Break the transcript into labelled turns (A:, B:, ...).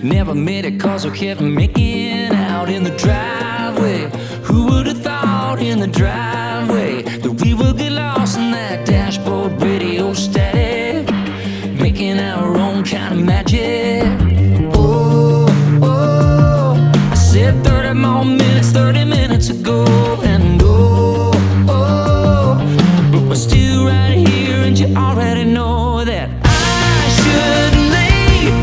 A: Never made it cause we kept making out in the driveway. Who would have thought in the driveway that we would get lost in that dashboard radio static, making our own kind of magic?